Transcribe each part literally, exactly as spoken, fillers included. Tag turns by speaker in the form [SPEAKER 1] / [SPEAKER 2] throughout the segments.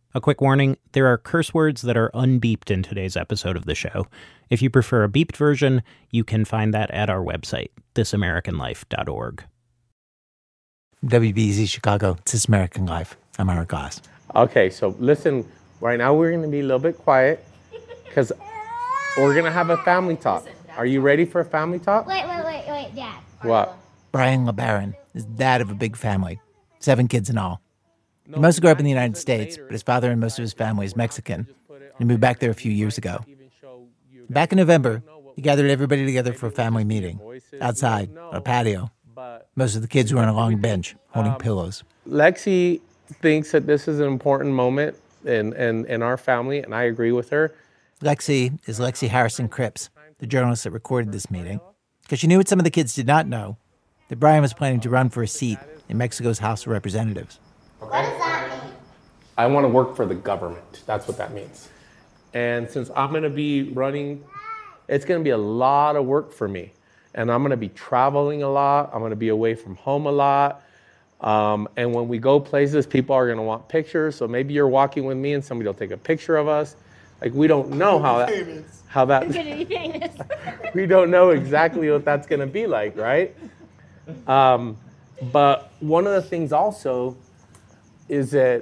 [SPEAKER 1] A quick warning, there are curse words that are unbeeped in today's episode of the show. If you prefer a beeped version, you can find that at our website, this american life dot org.
[SPEAKER 2] W B Z Chicago, it's This American Life. I'm Ira Glass.
[SPEAKER 3] Okay, so listen, right now we're going to be a little bit quiet because we're going to have a family talk. Are you ready for a family talk?
[SPEAKER 4] Wait, wait, wait, wait, Dad.
[SPEAKER 3] What?
[SPEAKER 2] Brian LeBaron is dad of a big family, seven kids in all. He mostly grew up in the United States, but his father and most of his family is Mexican. He moved back there a few years ago. Back in November, he gathered everybody together for a family meeting, outside, on a patio. Most of the kids were on a long bench, holding pillows.
[SPEAKER 3] Lexi thinks that this is an important moment in, in, in our family, and I agree with her.
[SPEAKER 2] Lexi is Lexi Harrison Cripps, the journalist that recorded this meeting, because she knew what some of the kids did not know, that Brian was planning to run for a seat in Mexico's House of Representatives.
[SPEAKER 4] What does that mean?
[SPEAKER 3] I want to work for the government. That's what that means. And since I'm going to be running, it's going to be a lot of work for me. And I'm going to be traveling a lot. I'm going to be away from home a lot. Um, and when we go places, people are going to want pictures. So maybe you're walking with me and somebody will take a picture of us. Like, we don't know how that... How that we don't know exactly what that's going to be like, right? Um, but one of the things also is that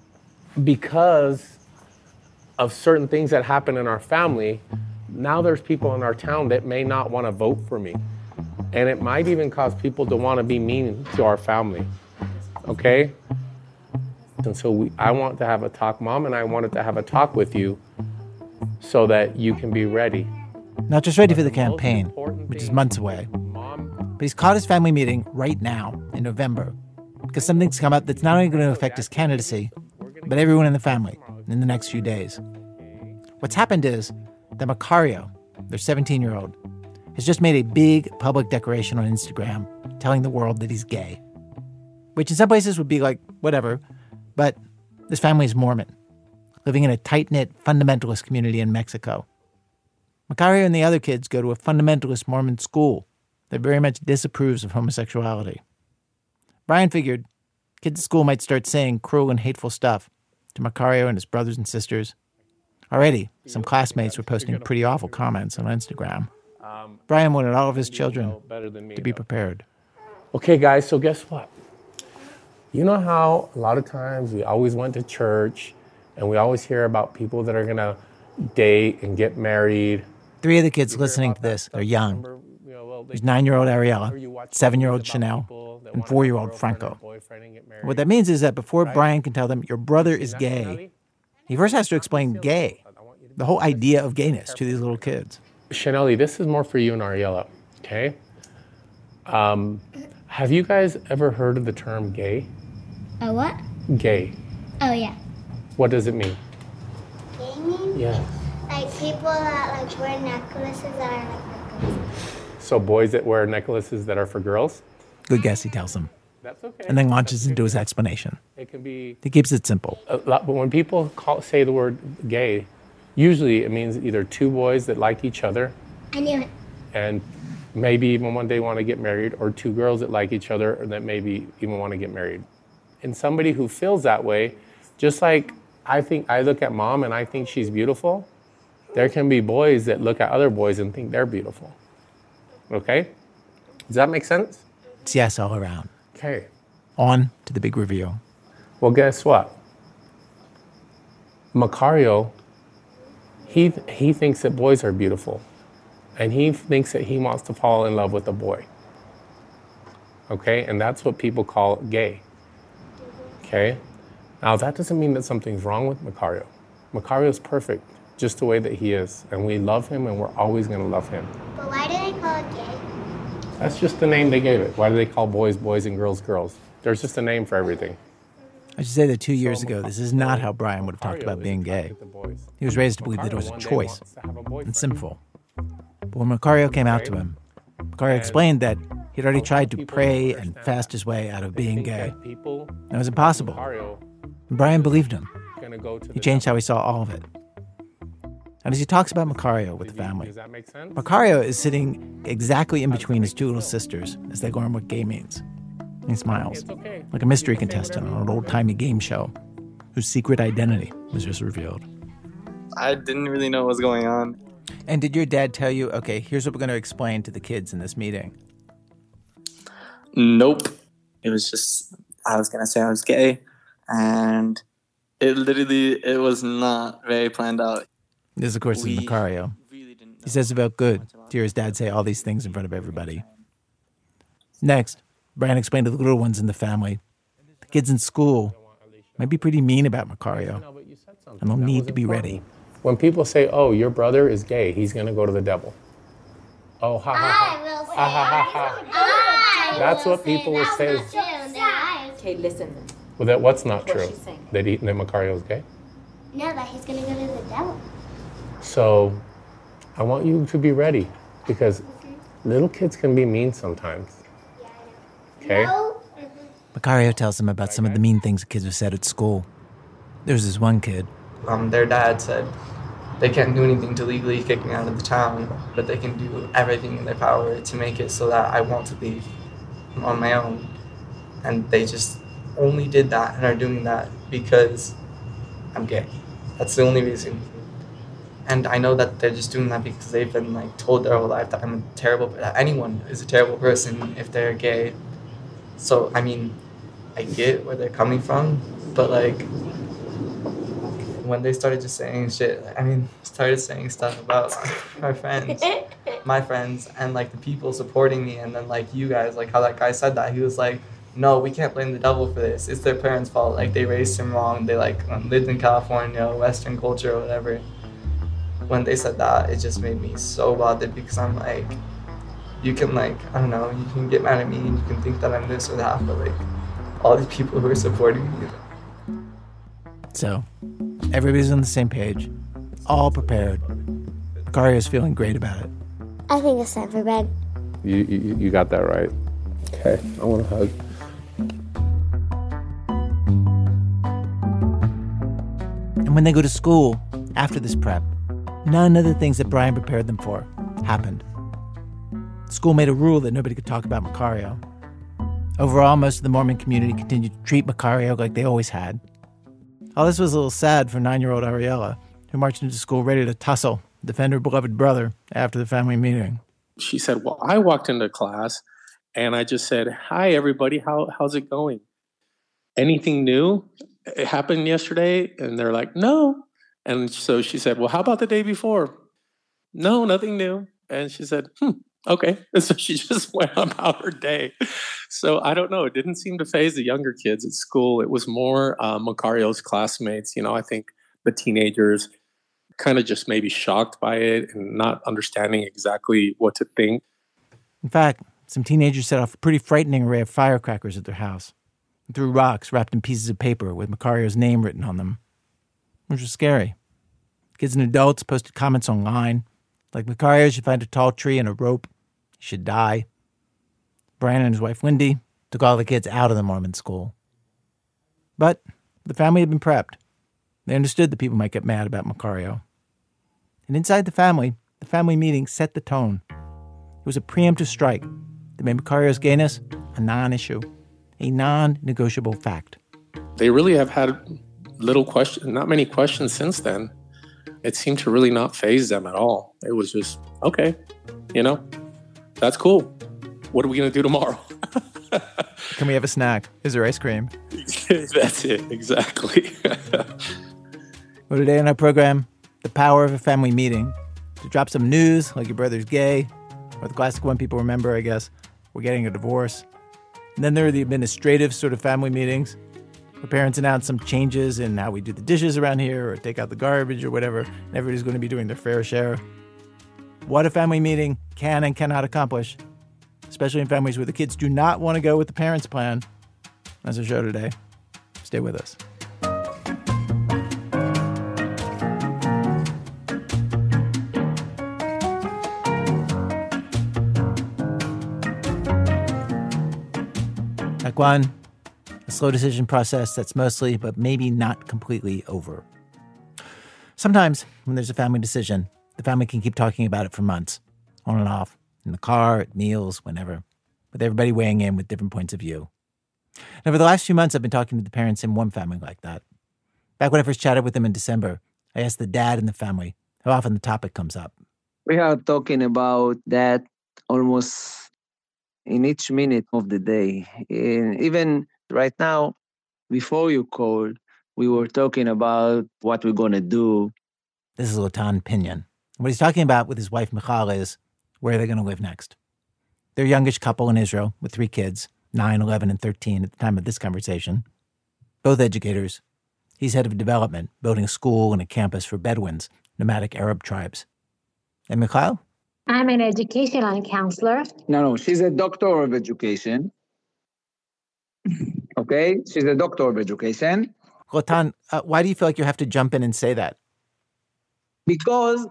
[SPEAKER 3] because of certain things that happen in our family, now there's people in our town that may not want to vote for me. And it might even cause people to want to be mean to our family, okay? And so we, I want to have a talk, Mom, and I wanted to have a talk with you so that you can be ready.
[SPEAKER 2] Not just ready for the campaign, which is months away, but he's called his family meeting right now in November because something's come up that's not only going to affect his candidacy, but everyone in the family in the next few days. What's happened is that Macario, their seventeen-year-old, has just made a big public declaration on Instagram telling the world that he's gay, which in some places would be like, whatever, but this family is Mormon, living in a tight-knit fundamentalist community in Mexico. Macario and the other kids go to a fundamentalist Mormon school that very much disapproves of homosexuality. Brian figured kids at school might start saying cruel and hateful stuff to Macario and his brothers and sisters. Already, some classmates were posting pretty awful comments on Instagram. Brian wanted all of his children to be prepared.
[SPEAKER 3] Okay, guys, so guess what? You know how a lot of times we always went to church and we always hear about people that are going to date and get married.
[SPEAKER 2] Three of the kids listening to this are young. There's nine-year-old Ariella, seven-year-old Chanel, and four-year-old Franco. What that means is that before Brian can tell them, your brother is gay, he first has to explain gay, the whole idea of gayness to these little kids.
[SPEAKER 3] Chanel, this is more for you and Ariella, okay? Um, have you guys ever heard of the term gay?
[SPEAKER 4] A what?
[SPEAKER 3] Gay.
[SPEAKER 4] Oh, yeah.
[SPEAKER 3] What does it mean?
[SPEAKER 4] Gay means?
[SPEAKER 3] Yeah.
[SPEAKER 4] Like people that like wear necklaces that are like necklaces.
[SPEAKER 3] So boys that wear necklaces that are for girls?
[SPEAKER 2] Good guess, he tells them.
[SPEAKER 3] That's okay.
[SPEAKER 2] And then launches into his explanation.
[SPEAKER 3] It can be...
[SPEAKER 2] He keeps it simple.
[SPEAKER 3] A lot, but when people call, say the word gay, usually it means either two boys that like each other.
[SPEAKER 4] I knew it.
[SPEAKER 3] And maybe even one day want to get married, or two girls that like each other or that maybe even want to get married. And somebody who feels that way, just like I think I look at Mom and I think she's beautiful, there can be boys that look at other boys and think they're beautiful. Okay? Does that make sense?
[SPEAKER 2] It's yes all around.
[SPEAKER 3] Okay.
[SPEAKER 2] On to the big reveal.
[SPEAKER 3] Well, guess what? Macario, he he thinks that boys are beautiful. And he thinks that he wants to fall in love with a boy. Okay? And that's what people call gay. Okay? Now, that doesn't mean that something's wrong with Macario. Macario's perfect, just the way that he is. And we love him, and we're always going to love him.
[SPEAKER 4] But why do they call it gay?
[SPEAKER 3] That's just the name they gave it. Why do they call boys boys and girls girls? There's just a name for everything.
[SPEAKER 2] I should say that two years ago, this is not how Brian would have talked about being gay. He was raised to believe that it was a choice and sinful. But when Macario came out to him, Macario explained that he'd already tried to pray and fast his way out of being gay. It was impossible. And Brian believed him. He changed how he saw all of it. And as he talks about Macario with the family, Macario is sitting exactly in between his two little sisters as they learn what gay means. And he smiles, like a mystery contestant on an old-timey game show. whose secret identity was just revealed.
[SPEAKER 5] I didn't really know what was going on.
[SPEAKER 2] And did your dad tell you, okay, here's what we're going to explain to the kids in this meeting?
[SPEAKER 5] Nope. It was just, I was going to say I was gay, and it literally, it was not very planned out.
[SPEAKER 2] This, of course, we is Macario. Really he says it felt good to hear his dad say all these things in front of everybody. Next, Brian explained to the little ones in the family, the kids in school might be pretty mean about Macario, and they'll need to be ready.
[SPEAKER 3] When people say, oh, your brother is gay, he's going to go to the devil. Oh, ha, ha, ha.
[SPEAKER 4] I will say,
[SPEAKER 3] ha, ha, ha, ha.
[SPEAKER 4] I
[SPEAKER 3] That's
[SPEAKER 4] will
[SPEAKER 3] what people will say. Is,
[SPEAKER 6] okay, listen.
[SPEAKER 3] Well, that what's not
[SPEAKER 6] What
[SPEAKER 3] true?
[SPEAKER 6] she's saying.
[SPEAKER 3] That, he, that Macario is gay?
[SPEAKER 4] No, that he's going to go to the devil.
[SPEAKER 3] So I want you to be ready, because little kids can be mean sometimes. Okay?
[SPEAKER 4] No.
[SPEAKER 2] Macario tells them about some of the mean things the kids have said at school. There's this one kid.
[SPEAKER 5] Um, their dad said they can't do anything to legally kick me out of the town, but they can do everything in their power to make it so that I want to leave on my own. And they just only did that and are doing that because I'm gay. That's the only reason. And I know that they're just doing that because they've been like told their whole life that I'm a terrible, that anyone is a terrible person if they're gay. So, I mean, I get where they're coming from, but like, when they started just saying shit, I mean, started saying stuff about our friends, my friends, and like the people supporting me, and then like you guys, like how that guy said that, he was like, no, we can't blame the devil for this. It's their parents' fault. Like they raised him wrong. They like lived in California, Western culture, or whatever. When they said that, it just made me so bothered because I'm like, you can like, I don't know, you can get mad at me and you can think that I'm this or that, but like all these people who are supporting me.
[SPEAKER 2] So, everybody's on the same page, all prepared. Macario's feeling great about it.
[SPEAKER 4] I think it's time for bed.
[SPEAKER 3] You, you, you got that right. Okay, I want a hug.
[SPEAKER 2] And when they go to school, after this prep, none of the things that Brian prepared them for happened. School made a rule that nobody could talk about Macario. Overall, most of the Mormon community continued to treat Macario like they always had. All this was a little sad for nine-year-old Ariella, who marched into school ready to tussle, defend her beloved brother after the family meeting.
[SPEAKER 3] She said, well, I walked into class and I just said, hi, everybody. How, how's it going? Anything new? It happened yesterday? And they're like, no. And so she said, well, how about the day before? No, nothing new. And she said, hmm, okay. And so she just went about her day. So I don't know. It didn't seem to faze the younger kids at school. It was more uh, Macario's classmates. You know, I think the teenagers kind of just maybe shocked by it and not understanding exactly what to think.
[SPEAKER 2] In fact, some teenagers set off a pretty frightening array of firecrackers at their house and threw rocks wrapped in pieces of paper with Macario's name written on them, which was scary. Kids and adults posted comments online, like Macario should find a tall tree and a rope. He should die. Brian and his wife, Wendy, took all the kids out of the Mormon school. But the family had been prepped. They understood that people might get mad about Macario. And inside the family, the family meeting set the tone. It was a preemptive strike that made Macario's gayness a non-issue, a non-negotiable fact.
[SPEAKER 3] They really have had little question, not many questions since then. It seemed to really not faze them at all. It was just, okay, you know, that's cool. What are we going to do tomorrow?
[SPEAKER 2] Can we have a snack? Is there ice cream?
[SPEAKER 3] That's it, exactly.
[SPEAKER 2] Well, today on our program, the power of a family meeting. To drop some news, like your brother's gay, or the classic one people remember, I guess, we're getting a divorce. And then there are the administrative sort of family meetings, where parents announce some changes in how we do the dishes around here, or take out the garbage, or whatever, and everybody's going to be doing their fair share. What a family meeting can and cannot accomplish, especially in families where the kids do not want to go with the parents' plan. That's our show today. Stay with us. Act one, a slow decision process that's mostly, but maybe not completely over. Sometimes, when there's a family decision, the family can keep talking about it for months, on and off, in the car, at meals, whenever, with everybody weighing in with different points of view. And over the last few months, I've been talking to the parents in one family like that. Back when I first chatted with him in December, I asked the dad in the family how often the topic comes up.
[SPEAKER 7] We are talking about that almost in each minute of the day. In, even right now, before you called, we were talking about what we're going to do.
[SPEAKER 2] This is Lotan Pinyon. What he's talking about with his wife Michal is where they're going to live next. They're a youngish couple in Israel with three kids, nine, eleven, and thirteen at the time of this conversation. Both educators. He's head of development, building a school and a campus for Bedouins, nomadic Arab tribes. And Michal?
[SPEAKER 8] I'm an educational counselor.
[SPEAKER 7] No, no, she's a doctor of education. Okay? She's a doctor of education.
[SPEAKER 2] Lotan, uh, why do you feel like you have to jump in and say that?
[SPEAKER 7] Because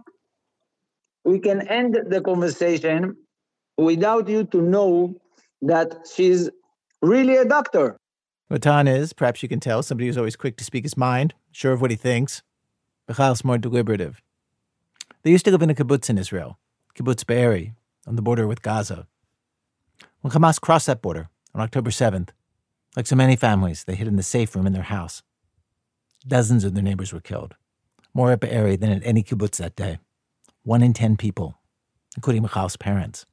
[SPEAKER 7] we can end the conversation without you to know that she's really a doctor.
[SPEAKER 2] Lotan is, perhaps you can tell, somebody who's always quick to speak his mind, sure of what he thinks. Michal's more deliberative. They used to live in a kibbutz in Israel, Kibbutz Be'eri, on the border with Gaza. When Hamas crossed that border on October seventh, like so many families, they hid in the safe room in their house. Dozens of their neighbors were killed, more at Be'eri than at any kibbutz that day. One in ten people, including Michal's parents.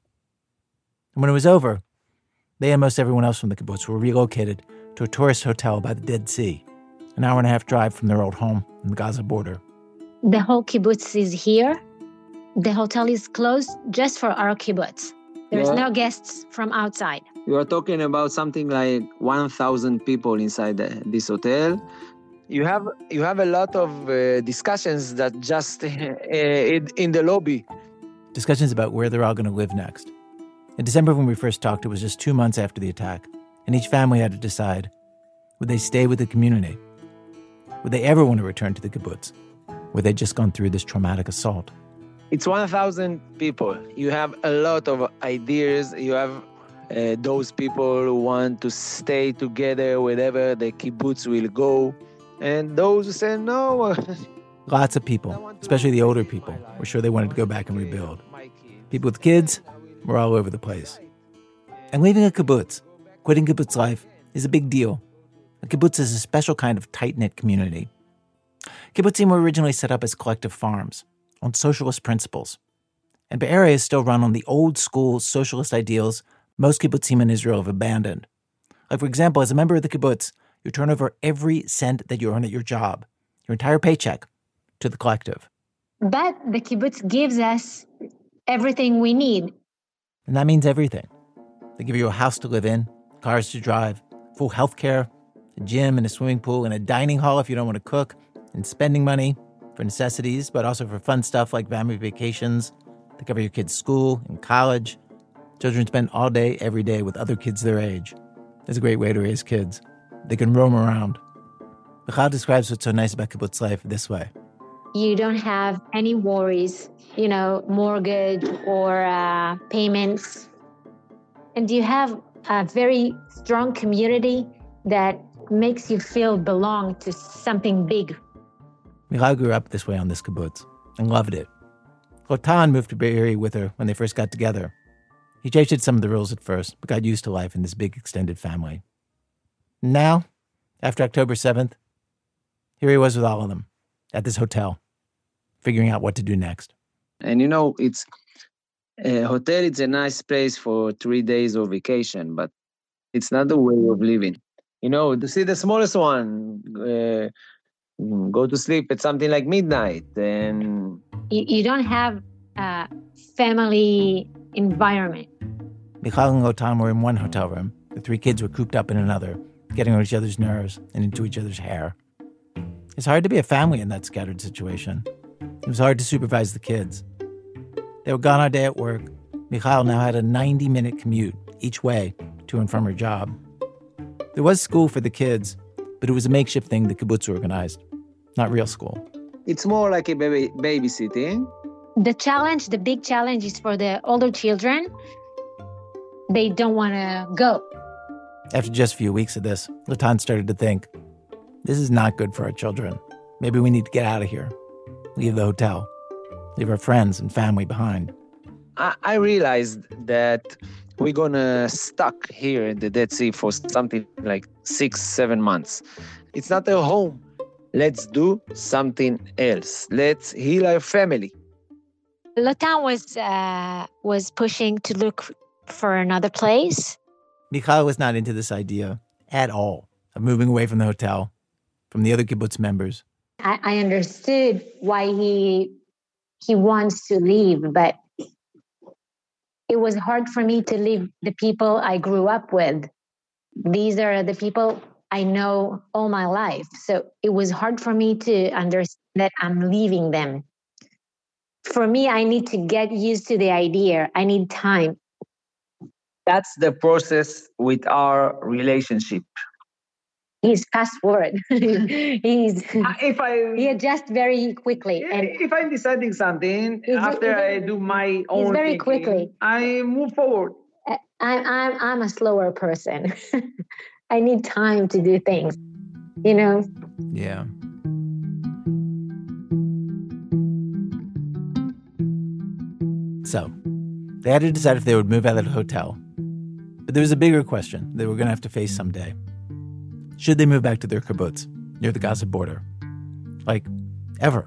[SPEAKER 2] And when it was over, they and most everyone else from the kibbutz were relocated to a tourist hotel by the Dead Sea, an hour and a half drive from their old home on the Gaza border.
[SPEAKER 8] The whole kibbutz is here. The hotel is closed just for our kibbutz. There's
[SPEAKER 7] Yeah.
[SPEAKER 8] no guests from outside.
[SPEAKER 7] You are talking about something like one thousand people inside the, this hotel. You have you have a lot of uh, discussions that just uh, in, in the lobby.
[SPEAKER 2] Discussions about where they're all going to live next. In December, when we first talked, it was just two months after the attack, and each family had to decide, would they stay with the community? Would they ever want to return to the kibbutz, where they'd just gone through this traumatic assault?
[SPEAKER 7] It's one thousand people. You have a lot of ideas. You have uh, those people who want to stay together wherever the kibbutz will go. And those who say no.
[SPEAKER 2] Lots of people, especially the older people, were sure they wanted to go back and rebuild. People with kids were all over the place. And leaving a kibbutz, quitting kibbutz life, is a big deal. A kibbutz is a special kind of tight-knit community. Kibbutzim were originally set up as collective farms on socialist principles. And Be'eri is still run on the old-school socialist ideals most kibbutzim in Israel have abandoned. Like, for example, as a member of the kibbutz, you turn over every cent that you earn at your job, your entire paycheck, to the collective.
[SPEAKER 8] But the kibbutz gives us everything we need.
[SPEAKER 2] And that means everything. They give you a house to live in, cars to drive, full health care, a gym and a swimming pool, and a dining hall if you don't want to cook, and spending money for necessities, but also for fun stuff like family vacations, to cover your kids' school and college. Children spend all day, every day with other kids their age. It's a great way to raise kids. They can roam around. Michal describes what's so nice about kibbutz life this way.
[SPEAKER 8] You don't have any worries, you know, mortgage or uh, payments. And you have a very strong community that makes you feel belong to something big.
[SPEAKER 2] Michal grew up this way on this kibbutz and loved it. Lotan moved to Be'eri with her when they first got together. He changed some of the rules at first, but got used to life in this big extended family. Now, after October seventh, here he was with all of them at this hotel, figuring out what to do next.
[SPEAKER 7] And you know, it's a hotel, it's a nice place for three days of vacation, but it's not the way of living. You know, to see the smallest one, uh, go to sleep at something like midnight. And
[SPEAKER 8] You, you don't have a family environment.
[SPEAKER 2] Michal and Lotan were in one hotel room. The three kids were cooped up in another, getting on each other's nerves and into each other's hair. It's hard to be a family in that scattered situation. It was hard to supervise the kids. They were gone all day at work. Michal now had a ninety-minute commute each way to and from her job. There was school for the kids, but it was a makeshift thing the kibbutz organized, not real school.
[SPEAKER 7] it's more like a baby babysitting.
[SPEAKER 8] The challenge, the big challenge is for the older children. They don't want to go.
[SPEAKER 2] After just a few weeks of this, Lotan started to think, this is not good for our children. Maybe we need to get out of here. Leave the hotel. Leave our friends and family behind.
[SPEAKER 7] I, I realized that we're gonna stuck here in the Dead Sea for something like six, seven months. It's not a home Let's do something else. Let's heal our family.
[SPEAKER 8] Lotan was uh, was pushing to look for another place.
[SPEAKER 2] Michal was not into this idea at all of moving away from the hotel, from the other kibbutz members.
[SPEAKER 8] I, I understood why he he wants to leave, but it was hard for me to leave the people I grew up with. These are the people I know all my life. So it was hard for me to understand that I'm leaving them. For me, I need to get used to the idea. I need time.
[SPEAKER 7] That's the process with our relationship.
[SPEAKER 8] He's fast forward. He's
[SPEAKER 7] if I
[SPEAKER 8] he adjusts very quickly. And
[SPEAKER 7] if I'm deciding something
[SPEAKER 8] He's-
[SPEAKER 7] after
[SPEAKER 8] he's-
[SPEAKER 7] I do my own
[SPEAKER 8] very
[SPEAKER 7] thinking,
[SPEAKER 8] quickly.
[SPEAKER 7] I move forward.
[SPEAKER 8] I, I'm I'm a slower person. I need time to do things, you know.
[SPEAKER 2] Yeah. So, they had to decide if they would move out of the hotel. But there was a bigger question they were going to have to face someday. Should they move back to their kibbutz near the Gaza border? Like, ever?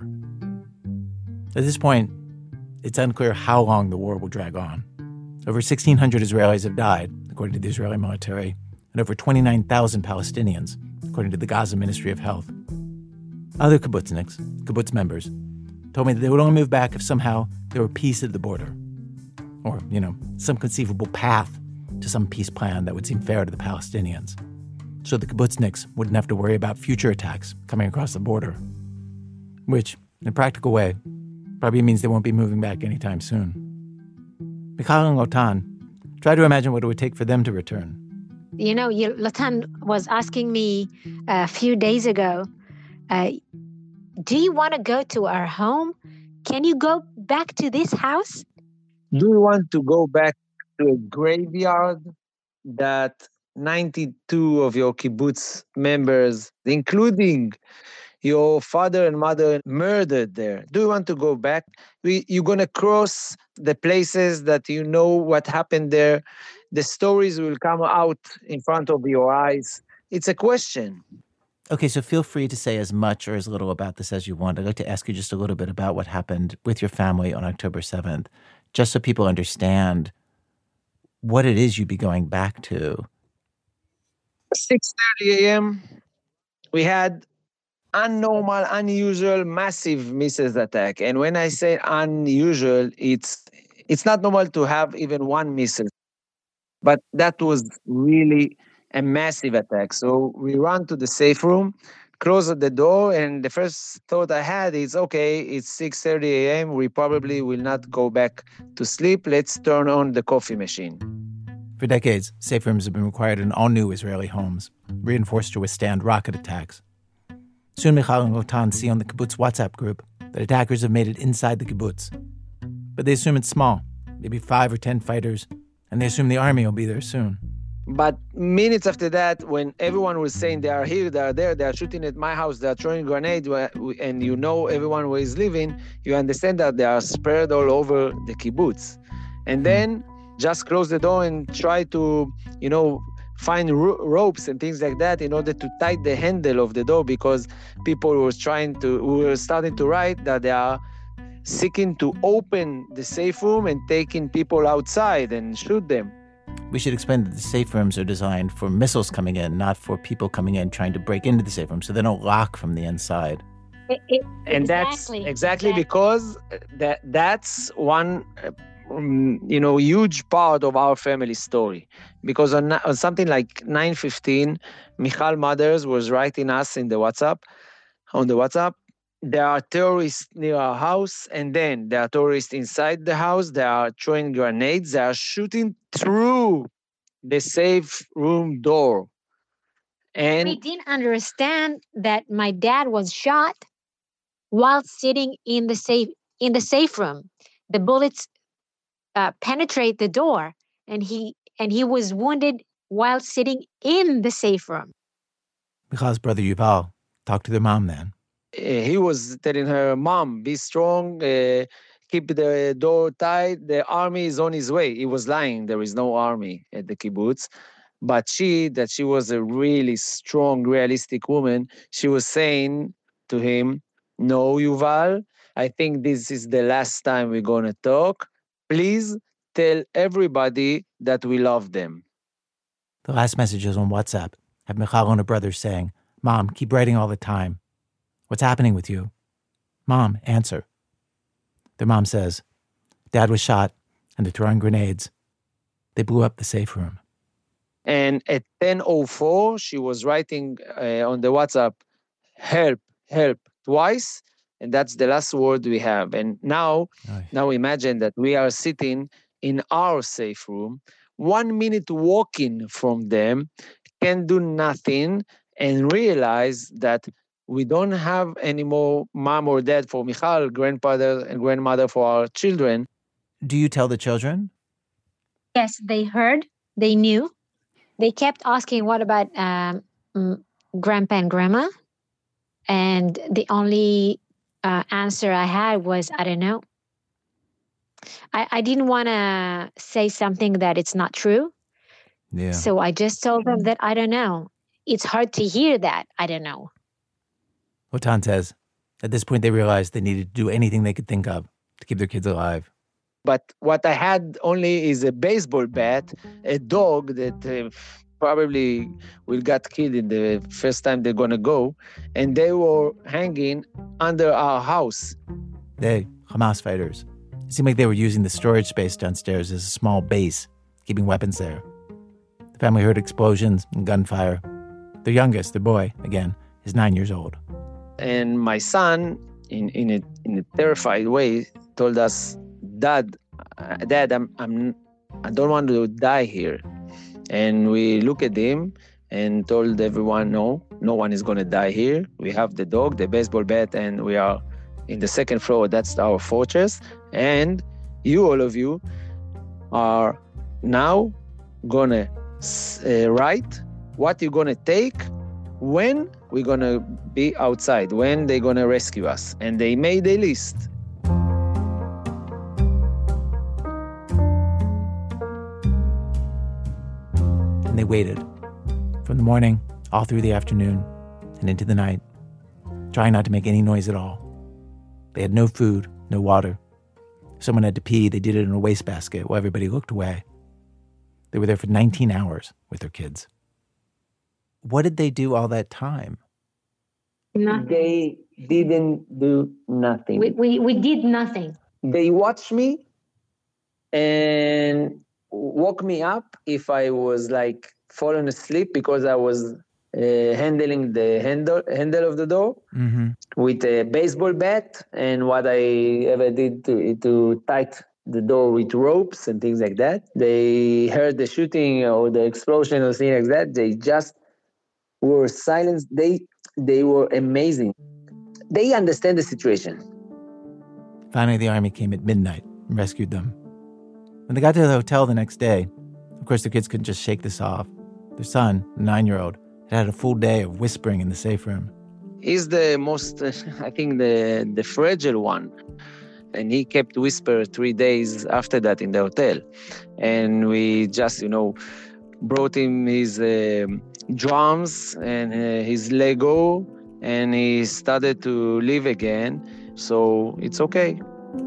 [SPEAKER 2] At this point, it's unclear how long the war will drag on. Over sixteen hundred Israelis have died, according to the Israeli military, and over twenty-nine thousand Palestinians, according to the Gaza Ministry of Health. Other kibbutzniks, kibbutz members, told me that they would only move back if somehow there were peace at the border. Or, you know, some conceivable path to some peace plan that would seem fair to the Palestinians. So the kibbutzniks wouldn't have to worry about future attacks coming across the border. Which, in a practical way, probably means they won't be moving back anytime soon. Michal and Lotan try to imagine what it would take for them to return.
[SPEAKER 8] You know, you- Lotan was asking me a few days ago, uh, do you want to go to our home? Can you go back to this house?
[SPEAKER 7] Do you want to go back to a graveyard that ninety-two of your kibbutz members, including your father and mother, murdered there? Do you want to go back? We, you're going to cross the places that you know what happened there. The stories will come out in front of your eyes. It's a question.
[SPEAKER 2] Okay, so feel free to say as much or as little about this as you want. I'd like to ask you just a little bit about what happened with your family on October seventh, just so people understand what it is you'd be going back to.
[SPEAKER 7] six thirty a.m., we had unnormal, unusual, massive missile attack. And when I say unusual, it's it's not normal to have even one missile. But that was really a massive attack. So we ran to the safe room, closed the door, and the first thought I had is, okay, it's six thirty a.m., we probably will not go back to sleep. Let's turn on the coffee machine.
[SPEAKER 2] For decades, safe rooms have been required in all new Israeli homes, reinforced to withstand rocket attacks. Soon Michal and Lotan see on the kibbutz WhatsApp group that attackers have made it inside the kibbutz. But they assume it's small, maybe five or ten fighters, and they assume the army will be there soon.
[SPEAKER 7] But minutes after that, when everyone was saying they are here, they are there, they are shooting at my house, they are throwing grenades, and you know everyone where is living, you understand that they are spread all over the kibbutz. And then just close the door and try to, you know, find ro- ropes and things like that in order to tighten the handle of the door, because people were trying to, were starting to write that they are seeking to open the safe room and taking people outside and shoot them.
[SPEAKER 2] We should explain that the safe rooms are designed for missiles coming in, not for people coming in trying to break into the safe room, so they don't lock from the inside.
[SPEAKER 8] It, it,
[SPEAKER 7] And
[SPEAKER 8] exactly,
[SPEAKER 7] that's exactly,
[SPEAKER 8] exactly.
[SPEAKER 7] because that that's one, um, you know, huge part of our family story. Because on, on something like nine fifteen, Michal Mothers was writing us in the WhatsApp, on the WhatsApp, there are terrorists near our house, and then there are terrorists inside the house. They are throwing grenades. They are shooting through the safe room door. And
[SPEAKER 8] We didn't understand that my dad was shot while sitting in the safe in the safe room. The bullets uh, penetrate the door, and he and he was wounded while sitting in the safe room.
[SPEAKER 2] Michal's brother Yuval talked to their mom then.
[SPEAKER 7] uh, he was telling her, Mom, be strong, uh, keep the door tight. The army is on his way. He was lying. There is no army at the kibbutz. But she, that she was a really strong, realistic woman, she was saying, to him, "No, Yuval, I think this is the last time we're going to talk. Please tell everybody that we love them."
[SPEAKER 2] The last messages on WhatsApp have Michal and her brother saying, "Mom, keep writing all the time. What's happening with you? Mom, answer." Their mom says, "Dad was shot and they're throwing grenades. They blew up the safe room."
[SPEAKER 7] And at ten oh four, she was writing uh, on the WhatsApp, "Help, help," twice. And that's the last word we have. And now,
[SPEAKER 2] Aye.
[SPEAKER 7] now imagine that we are sitting in our safe room, one minute walking from them, can do nothing, and realize that we don't have any more mom or dad for Michal, grandfather and grandmother for our children.
[SPEAKER 2] Do you tell the children?
[SPEAKER 8] Yes, they heard, they knew. They kept asking, what about um, grandpa and grandma? And the only uh, answer I had was, I don't know. I, I didn't want to say something that it's not true.
[SPEAKER 2] Yeah.
[SPEAKER 8] So I just told them that I don't know. It's hard to hear that. I don't know.
[SPEAKER 2] Hotan says, at this point they realized they needed to do anything they could think of to keep their kids alive.
[SPEAKER 7] But what I had only is a baseball bat, a dog that uh, probably will get killed in the first time they're going to go, and they were hanging under our house.
[SPEAKER 2] They, Hamas fighters, it seemed like they were using the storage space downstairs as a small base, keeping weapons there. The family heard explosions and gunfire. Their youngest, their boy, again, is nine years old.
[SPEAKER 7] And my son, in, in, a, in a terrified way, told us, Dad, uh, Dad, I'm, I'm, I don't want to die here. And we looked at him and told everyone, no, no one is going to die here. We have the dog, the baseball bat, and we are in the second floor. That's our fortress. And you, all of you, are now going to uh, write what you're going to take when we're going to be outside, when they're going to rescue us. And they made a list.
[SPEAKER 2] And they waited from the morning all through the afternoon and into the night, trying not to make any noise at all. They had no food, no water. If someone had to pee, they did it in a wastebasket while everybody looked away. They were there for nineteen hours with their kids. What did they do all that time?
[SPEAKER 8] Nothing.
[SPEAKER 7] They didn't do nothing.
[SPEAKER 8] We, we, we did nothing.
[SPEAKER 7] They watched me and woke me up if I was like falling asleep because I was uh, handling the handle handle of the door
[SPEAKER 2] Mm-hmm.
[SPEAKER 7] with a baseball bat, and what I ever did to to tight the door with ropes and things like that. They heard the shooting or the explosion or things like that. They just were silent. They they were amazing. They understand the situation.
[SPEAKER 2] Finally, the army came at midnight and rescued them. When they got to the hotel the next day, of course, the kids couldn't just shake this off. Their son, a nine-year-old, had had a full day of whispering in the safe room.
[SPEAKER 7] He's the most, uh, I think, the the fragile one. And he kept whisper three days after that in the hotel. And we just, you know, brought him his uh, drums and uh, his Lego, and he started to live again. So it's okay.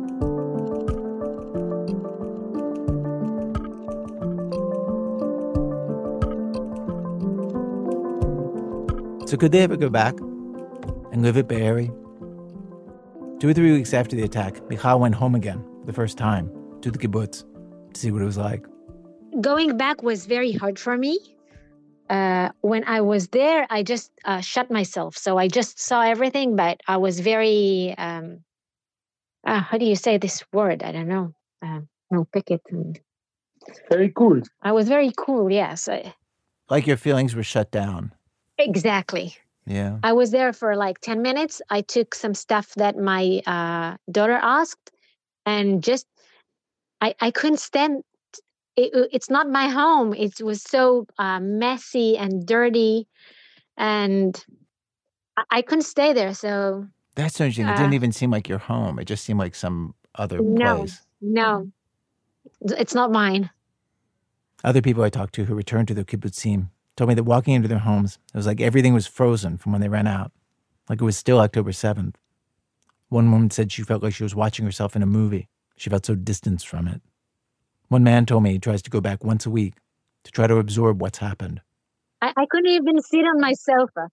[SPEAKER 2] So could they ever go back and live at Be'eri? Two or three weeks after the attack, Michal went home again for the first time to the kibbutz to see what it was like.
[SPEAKER 8] Going back was very hard for me. Uh, when I was there, I just uh, shut myself. So I just saw everything, but I was very, um, uh, how do you say this word? I don't know. Uh, no, pick it.
[SPEAKER 7] Very cool.
[SPEAKER 8] I was very cool, yes. I,
[SPEAKER 2] Like your feelings were shut down.
[SPEAKER 8] exactly.
[SPEAKER 2] Yeah.
[SPEAKER 8] I was there for like ten minutes. I took some stuff that my uh, daughter asked, and just, I, I couldn't stand. It, it's not my home. It was so uh, messy and dirty, and I, I couldn't stay there. So
[SPEAKER 2] That's so interesting. It
[SPEAKER 8] uh,
[SPEAKER 2] didn't even seem like your home. It just seemed like some other
[SPEAKER 8] no,
[SPEAKER 2] place.
[SPEAKER 8] no, it's not mine.
[SPEAKER 2] Other people I talked to who returned to their kibbutzim told me that walking into their homes, it was like everything was frozen from when they ran out. like it was still October seventh. One woman said she felt like she was watching herself in a movie. She felt so distanced from it. One man told me he tries to go back once a week to try to absorb what's happened.
[SPEAKER 8] I, I couldn't even sit on my sofa.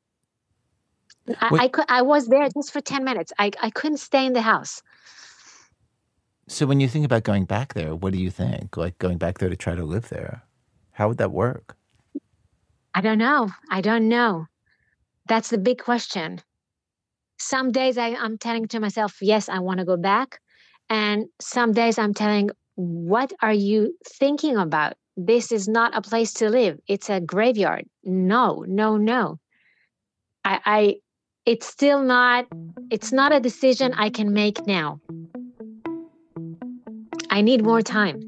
[SPEAKER 8] I, I, could, I was there just for ten minutes. I, I couldn't stay in the house.
[SPEAKER 2] So when you think about going back there, what do you think? Like going back there to try to live there? How would that work?
[SPEAKER 8] I don't know. I don't know. That's the big question. Some days I, I'm telling to myself, yes, I want to go back. And some days I'm telling, what are you thinking about? This is not a place to live. It's a graveyard. No, no, no. I, I it's still not, it's not a decision I can make now. I need more time.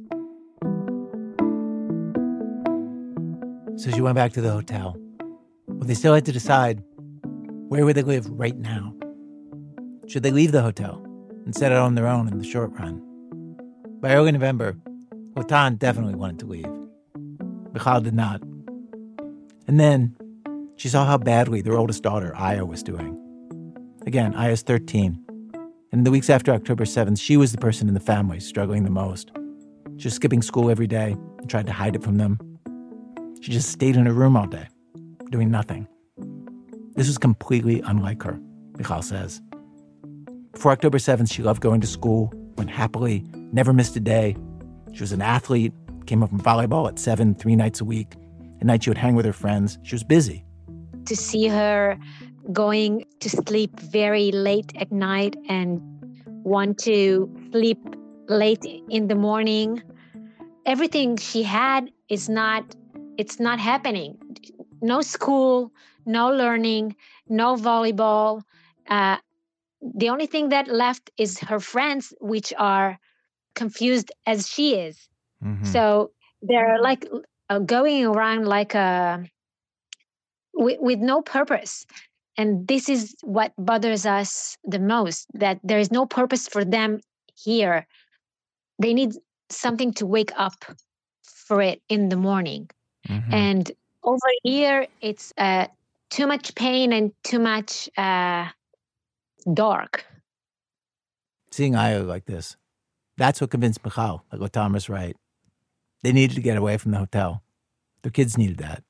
[SPEAKER 2] So she went back to the hotel. But they still had to decide, where would they live right now? Should they leave the hotel and set out on their own in the short run? By early November, Lotan definitely wanted to leave. Michal did not. And then she saw how badly their oldest daughter, Aya, was doing. Again, Aya's thirteen. And in the weeks after October seventh, she was the person in the family struggling the most. She was skipping school every day and tried to hide it from them. She just stayed in her room all day, doing nothing. This was completely unlike her, Michal says. Before October seventh, she loved going to school, went happily, never missed a day. She was an athlete, came up from volleyball at seven, three nights a week. At night, she would hang with her friends. She was busy.
[SPEAKER 8] To see her going to sleep very late at night and want to sleep late in the morning, everything she had is not, it's not happening. No school, no learning, no volleyball. Uh, the only thing that left is her friends, which are confused as she is. Mm-hmm. So they're like uh, going around like a with, with no purpose. And this is what bothers us the most, that there is no purpose for them here. They need something to wake up for it in the morning. Mm-hmm. And over here, it's uh, too much pain and too much uh, dark.
[SPEAKER 2] Seeing Aya like this, that's what convinced Michal that Lotan was right. They needed to get away from the hotel. Their kids needed that.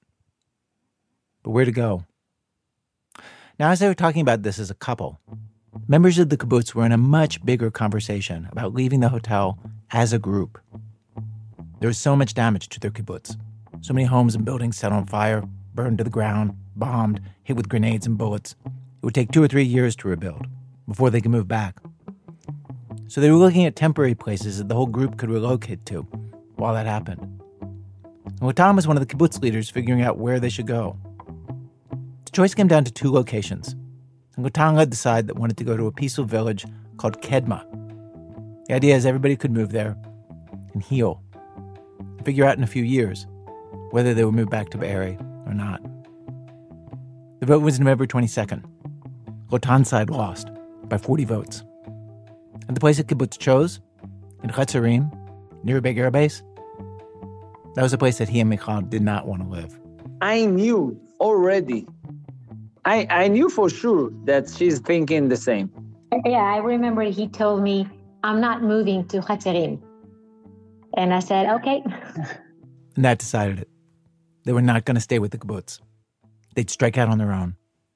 [SPEAKER 2] But where to go? Now, as they were talking about this as a couple, members of the kibbutz were in a much bigger conversation about leaving the hotel as a group. There was so much damage to their kibbutz. So many homes and buildings set on fire, burned to the ground, bombed, hit with grenades and bullets. It would take two or three years to rebuild before they could move back. So they were looking at temporary places that the whole group could relocate to while that happened. And Lotan was one of the kibbutz leaders figuring out where they should go. The choice came down to two locations. And Lotan led the side that wanted to go to a peaceful village called Kedma. The idea is everybody could move there and heal, and figure out in a few years whether they would move back to Be'eri or not. The vote was November twenty-second. Lotan's side lost by forty votes. And the place that kibbutz chose, in Chatzerim, near Beit Yerbes, that was a place that he and Michal did not want to live.
[SPEAKER 7] I knew already. I, I knew for sure that she's thinking the same.
[SPEAKER 8] Yeah, I remember he told me, I'm not moving to Chatzerim. And I said, okay.
[SPEAKER 2] And that decided it. They were not going to stay with the kibbutz. They'd strike out on their own.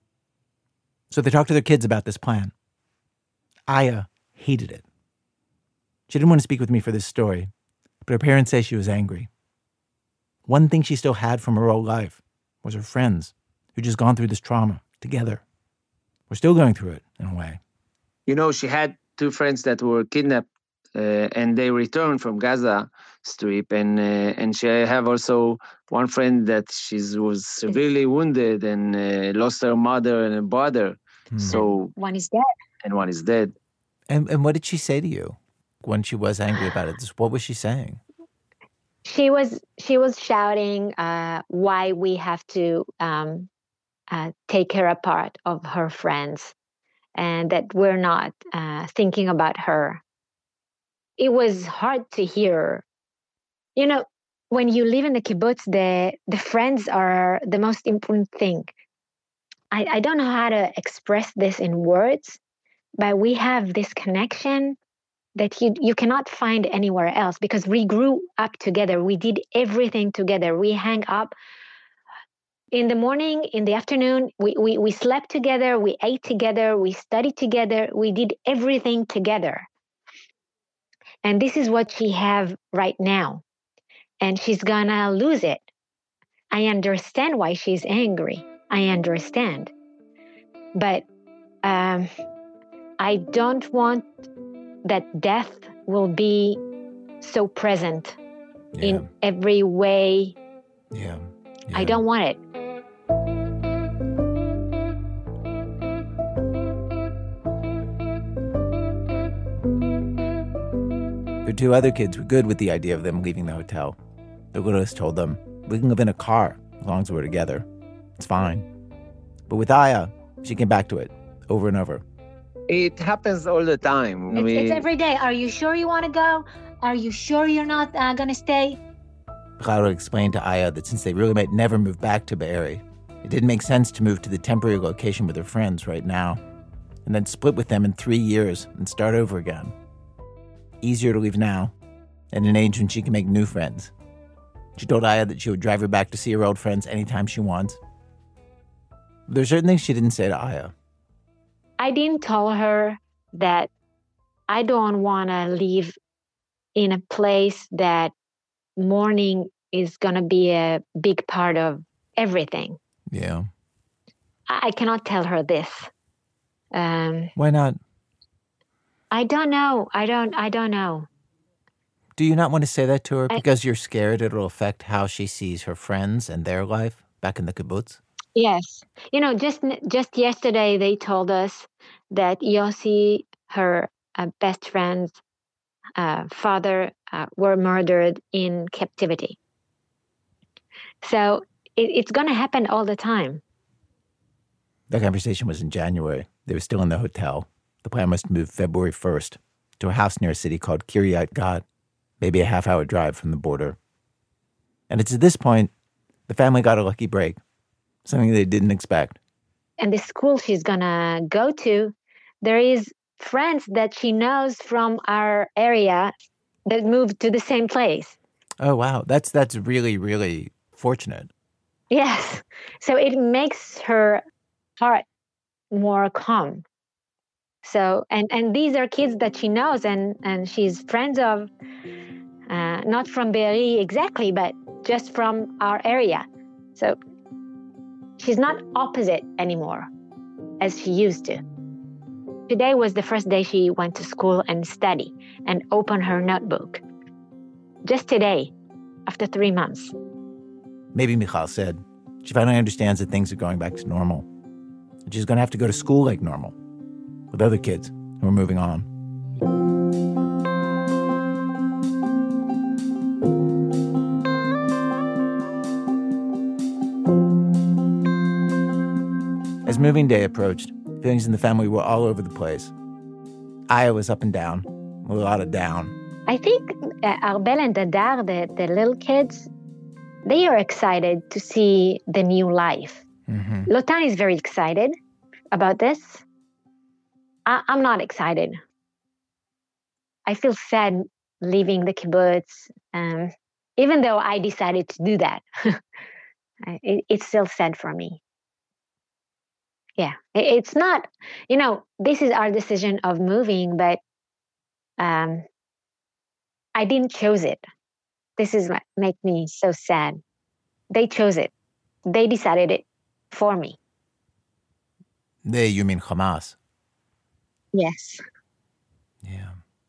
[SPEAKER 2] So they talked to their kids about this plan. Aya hated it. She didn't want to speak with me for this story, but her parents say she was angry. One thing she still had from her old life was her friends who'd just gone through this trauma together. We're still going through it, in a way.
[SPEAKER 7] You know, she had two friends that were kidnapped, uh, and they returned from Gaza Strip, and uh, and she have also one friend that she was severely wounded and uh, lost her mother and her brother. Hmm. So
[SPEAKER 8] one is dead.
[SPEAKER 7] And one is dead.
[SPEAKER 2] And and what did she say to you when she was angry about it? What was she saying?
[SPEAKER 8] She was she was shouting uh, why we have to um, uh, take her apart of her friends, and that we're not uh, thinking about her. It was hard to hear. You know, when you live in the kibbutz, the the friends are the most important thing. I, I don't know how to express this in words, but we have this connection that you, you cannot find anywhere else because we grew up together. We did everything together. We hang up in the morning, in the afternoon. We, we, we slept together. We ate together. We studied together. We did everything together. And this is what she have right now. And she's gonna lose it. I understand why she's angry. I understand. But um, I don't want that death will be so present
[SPEAKER 2] Yeah.
[SPEAKER 8] in every way.
[SPEAKER 2] Yeah.
[SPEAKER 8] I don't want it.
[SPEAKER 2] Their two other kids were good with the idea of them leaving the hotel. Their littlest told them, we can live in a car as long as we're together. It's fine. But with Aya, she came back to it over and over.
[SPEAKER 7] It happens all the time.
[SPEAKER 8] It's,
[SPEAKER 7] We-
[SPEAKER 8] it's every day. Are you sure you want to go? Are you sure you're not uh, going to stay?
[SPEAKER 2] Claudia explained to Aya that since they really might never move back to Be'eri, it didn't make sense to move to the temporary location with her friends right now, and then split with them in three years and start over again. Easier to leave now, at an age when she can make new friends. She told Aya that she would drive her back to see her old friends anytime she wants. But there's certain things she didn't say to Aya.
[SPEAKER 8] I didn't tell her that I don't want to live in a place that mourning is going to be a big part of everything.
[SPEAKER 2] Yeah.
[SPEAKER 8] I, I cannot tell her this. Um,
[SPEAKER 2] Why not?
[SPEAKER 8] I don't know. I don't. I don't know.
[SPEAKER 2] Do you not want to say that to her
[SPEAKER 8] I-
[SPEAKER 2] because you're scared it'll affect how she sees her friends and their life back in the kibbutz?
[SPEAKER 8] Yes. You know, just just yesterday they told us that Yossi, her uh, best friend's uh, father, uh, were murdered in captivity. So it, it's going to happen all the time.
[SPEAKER 2] That conversation was in January. They were still in the hotel. The plan was to move February first to a house near a city called Kiryat Gat, maybe a half-hour drive from the border. And it's at this point the family got a lucky break, something they didn't expect.
[SPEAKER 8] And the school she's going to go to, there is friends that she knows from our area that moved to the same place.
[SPEAKER 2] Oh, wow. That's that's really, really fortunate.
[SPEAKER 8] Yes. So it makes her heart more calm. So, and, and these are kids that she knows and, and she's friends of, uh, not from Be'eri exactly, but just from our area. So she's not opposite anymore as she used to. Today was the first day she went to school and study and opened her notebook. Just today, after three months.
[SPEAKER 2] Maybe Michal said she finally understands that things are going back to normal. And she's going to have to go to school like normal with other kids who are moving on. As moving day approached, feelings in the family were all over the place. Aya was up and down, a lot of down.
[SPEAKER 8] I think uh, Arbel and Adar, the, the little kids, they are excited to see the new life.
[SPEAKER 2] Mm-hmm.
[SPEAKER 8] Lotan is very excited about this. I, I'm not excited. I feel sad leaving the kibbutz, um, even though I decided to do that. it, it's still sad for me. Yeah, it, it's not, you know, this is our decision of moving, but um, I didn't choose it. This is what makes me so sad. They chose it. They decided it for me.
[SPEAKER 2] They, you mean Hamas?
[SPEAKER 8] Yes.
[SPEAKER 2] Yeah.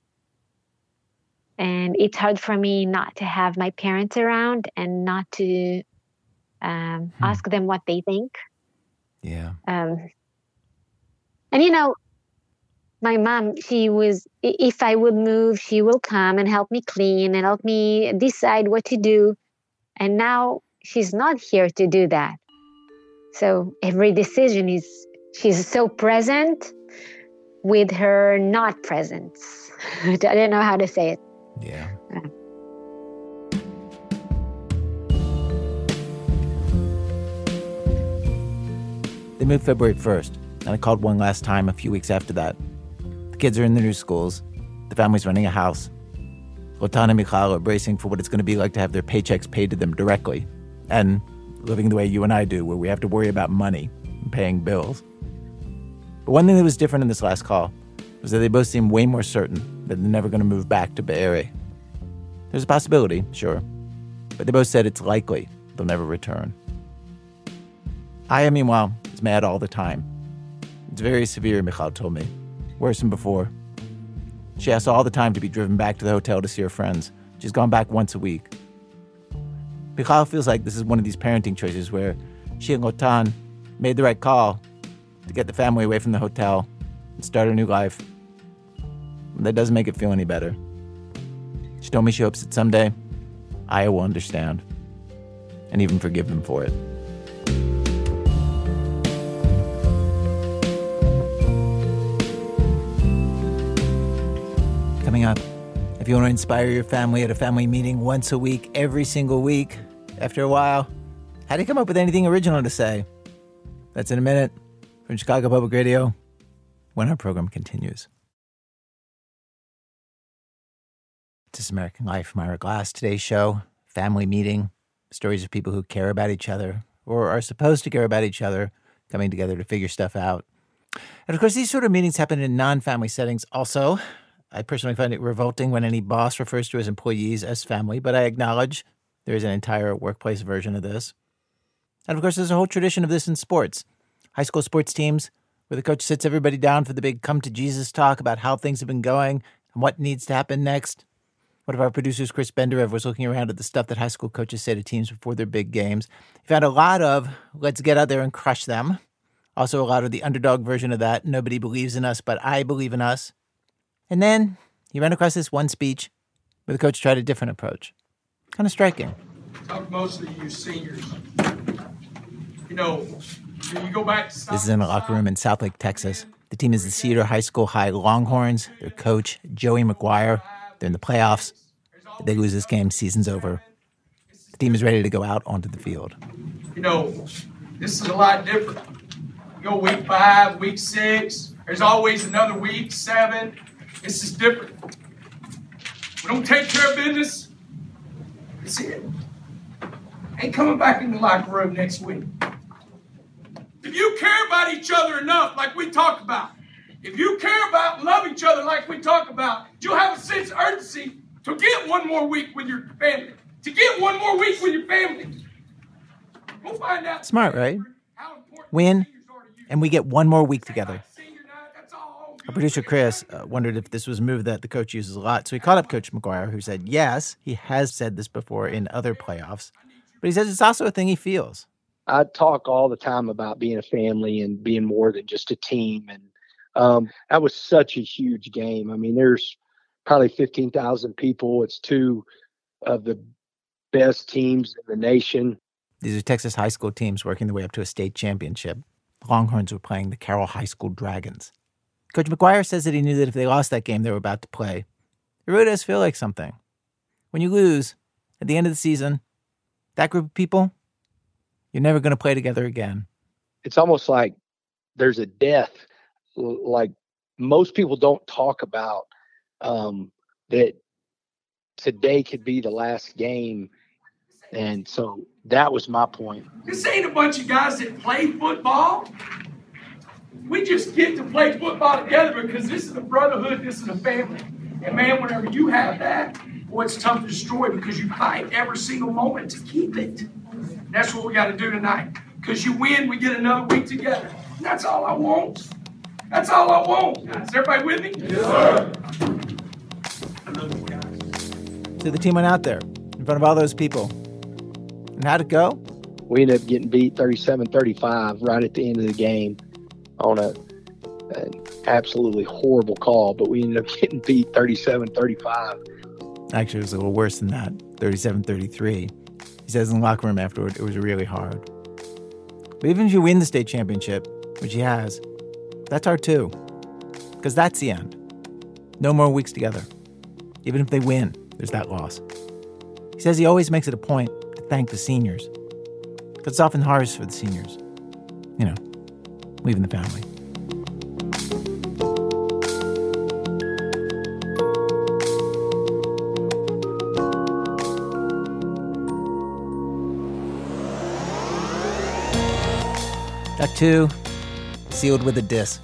[SPEAKER 8] And it's hard for me not to have my parents around and not to um,
[SPEAKER 2] Hmm.
[SPEAKER 8] ask them what they think.
[SPEAKER 2] Yeah.
[SPEAKER 8] Um, and, you know, my mom, she was, i- if I would move, she will come and help me clean and help me decide what to do. And now she's not here to do that. So every decision is, she's so present with her not presence. I don't know how to say it.
[SPEAKER 2] Yeah. They moved February first, and I called one last time a few weeks after that. The kids are in their new schools. The family's running a house. Lotan and Michal are bracing for what it's going to be like to have their paychecks paid to them directly, and living the way you and I do, where we have to worry about money and paying bills. But one thing that was different in this last call was that they both seemed way more certain that they're never going to move back to Be'eri. There's a possibility, sure, but they both said it's likely they'll never return. Aya, meanwhile, is mad all the time. It's very severe, Michal told me. Worse than before. She asks all the time to be driven back to the hotel to see her friends. She's gone back once a week. Michal feels like this is one of these parenting choices where she and Lotan made the right call to get the family away from the hotel and start a new life. And that doesn't make it feel any better. She told me she hopes that someday Aya will understand and even forgive them for it. Coming up, if you want to inspire your family at a family meeting once a week, every single week, after a while, how do you come up with anything original to say? That's in a minute from Chicago Public Radio when our program continues. This is American Life. I'm Ira Glass. Today's show, family meeting, stories of people who care about each other or are supposed to care about each other, coming together to figure stuff out. And of course, these sort of meetings happen in non-family settings also. I personally find it revolting when any boss refers to his employees as family, but I acknowledge there is an entire workplace version of this. And of course, there's a whole tradition of this in sports. High school sports teams where the coach sits everybody down for the big come to Jesus talk about how things have been going and what needs to happen next. One of our producers, Chris Benderev, was looking around at the stuff that high school coaches say to teams before their big games. He found a lot of, let's get out there and crush them. Also a lot of the underdog version of that, nobody believes in us, but I believe in us. And then he ran across this one speech where the coach tried a different approach. Kind of striking.
[SPEAKER 9] Talk mostly to you seniors. You know, when you go back to...
[SPEAKER 2] This is in a locker room in Southlake, Texas. The team is the Cedar High School High Longhorns. Their coach, Joey McGuire. They're in the playoffs. If they lose this game, season's over. The team is ready to go out onto the field.
[SPEAKER 9] You know, this is a lot different. You go week five, week six. There's always another week, seven. This is different. We don't take care of business. That's it. Ain't coming back in the locker room next week. If you care about each other enough, like we talk about, if you care about and love each other like we talk about, you'll have a sense of urgency to get one more week with your family. To get one more week with your family. We'll find out.
[SPEAKER 2] Smart, right? Win, and we get one more week together. Our producer, Chris, uh, wondered if this was a move that the coach uses a lot. So he called up Coach McGuire, who said, yes, he has said this before in other playoffs. But he says it's also a thing he feels.
[SPEAKER 10] I talk all the time about being a family and being more than just a team. And um, that was such a huge game. I mean, there's probably fifteen thousand people. It's two of the best teams in the nation.
[SPEAKER 2] These are Texas high school teams working their way up to a state championship. The Longhorns were playing the Carroll High School Dragons. Coach McGuire says that he knew that if they lost that game they were about to play, it really does feel like something. When you lose, at the end of the season, that group of people, you're never going to play together again.
[SPEAKER 10] It's almost like there's a death. Like most people don't talk about um, that today could be the last game. And so that was my point.
[SPEAKER 9] This ain't a bunch of guys that play football. We just get to play football together because this is a brotherhood, this is a family. And man, whenever you have that, boy, it's tough to destroy because you fight every single moment to keep it. And that's what we got to do tonight. Because you win, we get another week together. And that's all I want. That's all I want. Is everybody with me? Yes, sir. I love you guys.
[SPEAKER 2] So the team went out there in front of all those people. And how'd it go?
[SPEAKER 10] We ended up getting beat thirty-seven thirty-five right at the end of the game on a an absolutely horrible call, but we ended up getting beat thirty-seven thirty-five.
[SPEAKER 2] Actually, it was a little worse than that, thirty-seven thirty-three. He says in the locker room afterward, it was really hard. But even if you win the state championship, which he has, that's hard too. Because that's the end. No more weeks together. Even if they win, there's that loss. He says he always makes it a point to thank the seniors. Because it's often hardest for the seniors. You know, leaving the family. Act two, sealed with a diss.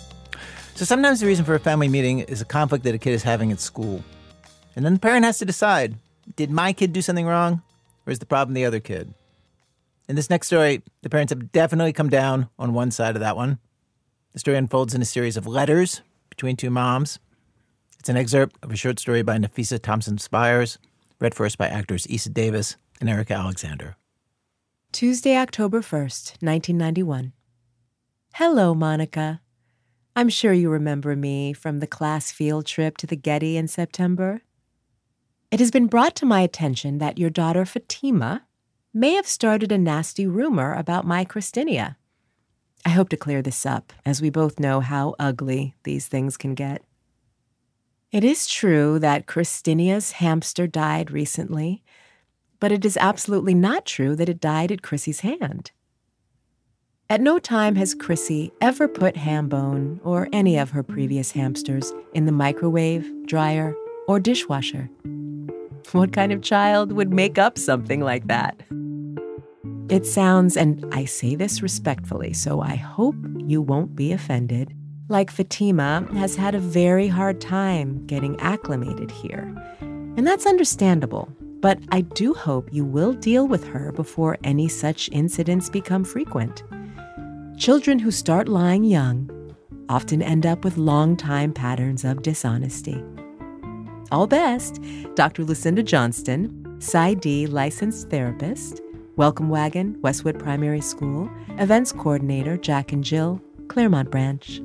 [SPEAKER 2] So sometimes the reason for a family meeting is a conflict that a kid is having at school. And then the parent has to decide, did my kid do something wrong, or is the problem the other kid? In this next story, the parents have definitely come down on one side of that one. The story unfolds in a series of letters between two moms. It's an excerpt of a short story by Nafisa Thompson-Spires, read for us by actors Issa Davis and Erica Alexander.
[SPEAKER 11] Tuesday, October first, nineteen ninety-one. Hello, Monica. I'm sure you remember me from the class field trip to the Getty in September. It has been brought to my attention that your daughter Fatima may have started a nasty rumor about my Christinia. I hope to clear this up, as we both know how ugly these things can get. It is true that Christinia's hamster died recently, but it is absolutely not true that it died at Chrissy's hand. At no time has Chrissy ever put Hambone or any of her previous hamsters in the microwave, dryer, or dishwasher. What kind of child would make up something like that? It sounds, and I say this respectfully, so I hope you won't be offended, like Fatima has had a very hard time getting acclimated here. And that's understandable. But I do hope you will deal with her before any such incidents become frequent. Children who start lying young often end up with long-time patterns of dishonesty. All best, Doctor Lucinda Johnston, PsyD licensed therapist, Welcome Wagon, Westwood Primary School, Events Coordinator, Jack and Jill, Claremont Branch.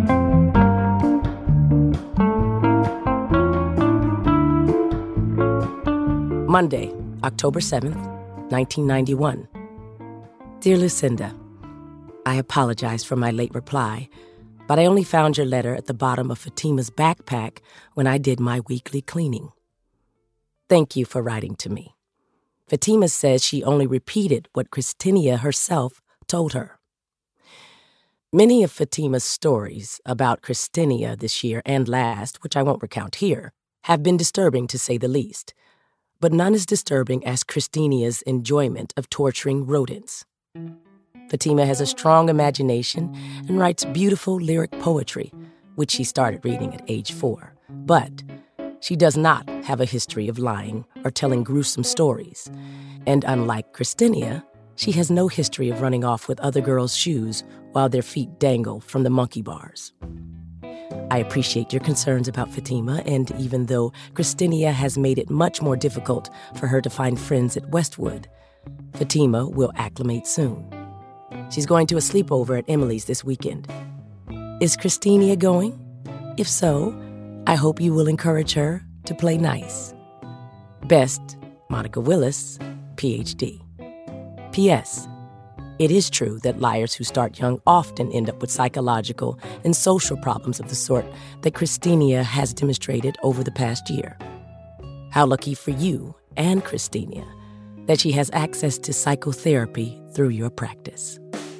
[SPEAKER 12] Monday, October seventh, nineteen ninety-one. Dear Lucinda, I apologize for my late reply, but I only found your letter at the bottom of Fatima's backpack when I did my weekly cleaning. Thank you for writing to me. Fatima says she only repeated what Christinia herself told her. Many of Fatima's stories about Christinia this year and last, which I won't recount here, have been disturbing to say the least. But none as disturbing as Christinia's enjoyment of torturing rodents. Fatima has a strong imagination and writes beautiful lyric poetry, which she started reading at age four. But she does not have a history of lying or telling gruesome stories. And unlike Christinia, she has no history of running off with other girls' shoes while their feet dangle from the monkey bars. I appreciate your concerns about Fatima, and even though Christinia has made it much more difficult for her to find friends at Westwood, Fatima will acclimate soon. She's going to a sleepover at Emily's this weekend. Is Christinia going? If so, I hope you will encourage her to play nice. Best, Monica Willis, P H D. P S. It is true that liars who start young often end up with psychological and social problems of the sort that Christinia has demonstrated over the past year. How lucky for you and Christinia that she has access to psychotherapy through your practice.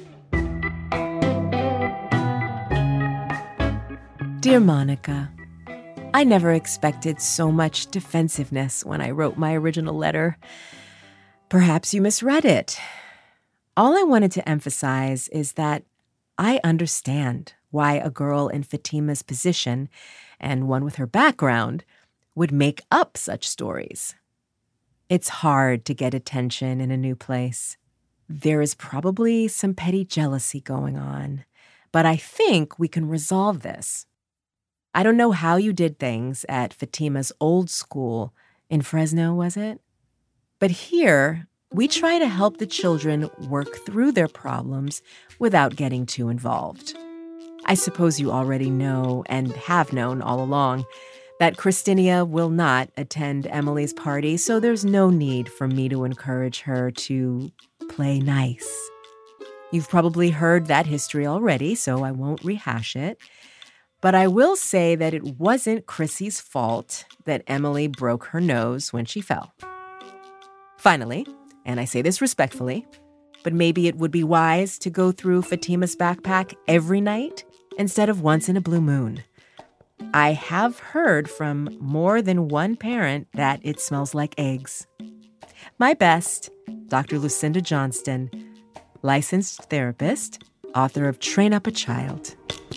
[SPEAKER 11] Dear Monica, I never expected so much defensiveness when I wrote my original letter. Perhaps you misread it. All I wanted to emphasize is that I understand why a girl in Fatima's position, and one with her background, would make up such stories. It's hard to get attention in a new place. There is probably some petty jealousy going on, but I think we can resolve this. I don't know how you did things at Fatima's old school in Fresno, was it? But here, we try to help the children work through their problems without getting too involved. I suppose you already know, and have known all along, that Christinia will not attend Emily's party, so there's no need for me to encourage her to play nice. You've probably heard that history already, so I won't rehash it. But I will say that it wasn't Chrissy's fault that Emily broke her nose when she fell. Finally, and I say this respectfully, but maybe it would be wise to go through Fatima's backpack every night instead of once in a blue moon. I have heard from more than one parent that it smells like eggs. My best, Doctor Lucinda Johnston, licensed therapist, author of Train Up a Child.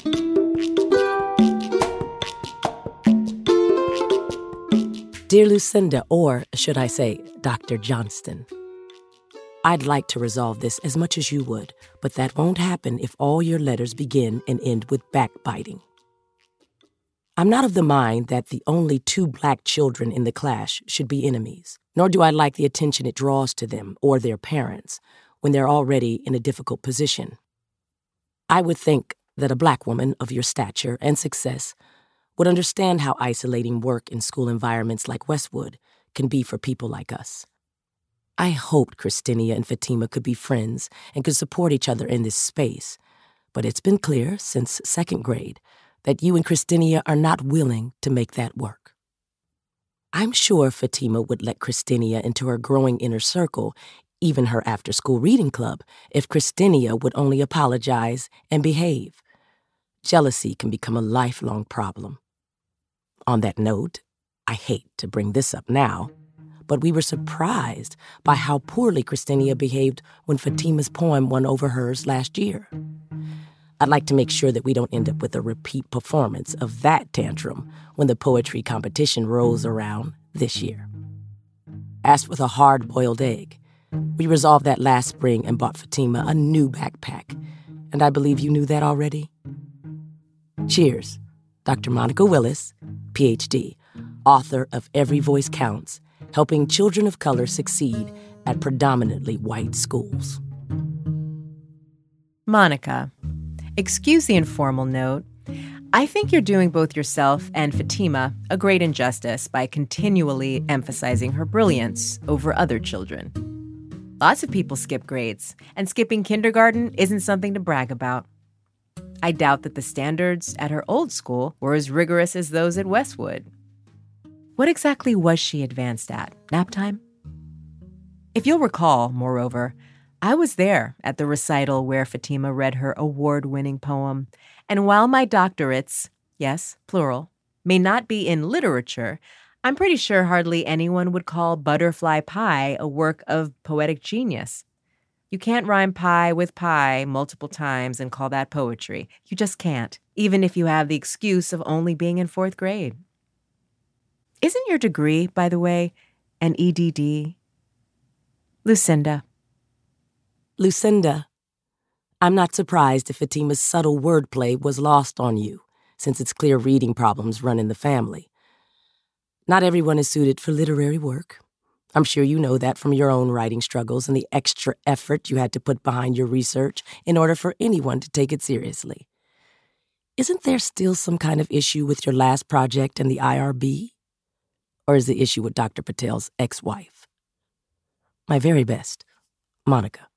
[SPEAKER 12] Dear Lucinda, or should I say, Doctor Johnston, I'd like to resolve this as much as you would, but that won't happen if all your letters begin and end with backbiting. I'm not of the mind that the only two black children in the class should be enemies, nor do I like the attention it draws to them or their parents when they're already in a difficult position. I would think that a black woman of your stature and success would understand how isolating work in school environments like Westwood can be for people like us. I hoped Christinia and Fatima could be friends and could support each other in this space, but it's been clear since second grade that you and Christinia are not willing to make that work. I'm sure Fatima would let Christinia into her growing inner circle, even her after-school reading club, if Christinia would only apologize and behave. Jealousy can become a lifelong problem. On that note, I hate to bring this up now, but we were surprised by how poorly Christinia behaved when Fatima's poem won over hers last year. I'd like to make sure that we don't end up with a repeat performance of that tantrum when the poetry competition rolls around this year. As for the hard-boiled egg, we resolved that last spring and bought Fatima a new backpack, and I believe you knew that already. Cheers, Doctor Monica Willis, P H D, author of Every Voice Counts, helping children of color succeed at predominantly white schools.
[SPEAKER 11] Monica, excuse the informal note. I think you're doing both yourself and Fatima a great injustice by continually emphasizing her brilliance over other children. Lots of people skip grades, and skipping kindergarten isn't something to brag about. I doubt that the standards at her old school were as rigorous as those at Westwood. What exactly was she advanced at? Nap time? If you'll recall, moreover, I was there at the recital where Fatima read her award-winning poem, and while my doctorates, yes, plural, may not be in literature, I'm pretty sure hardly anyone would call Butterfly Pie a work of poetic genius. You can't rhyme pie with pie multiple times and call that poetry. You just can't, even if you have the excuse of only being in fourth grade. Isn't your degree, by the way, an E D D? Lucinda.
[SPEAKER 12] Lucinda, I'm not surprised if Fatima's subtle wordplay was lost on you, since it's clear reading problems run in the family. Not everyone is suited for literary work. I'm sure you know that from your own writing struggles and the extra effort you had to put behind your research in order for anyone to take it seriously. Isn't there still some kind of issue with your last project and the I R B? Or is the issue with Doctor Patel's ex-wife? My very best, Monica.